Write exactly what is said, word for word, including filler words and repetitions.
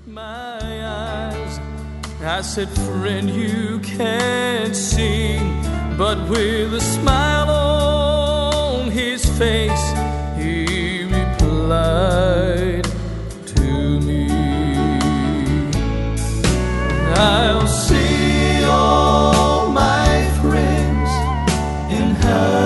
my eyes. I said, friend, you can't see, but with a smile on his face, he replied to me, I'll see all my friends in heaven.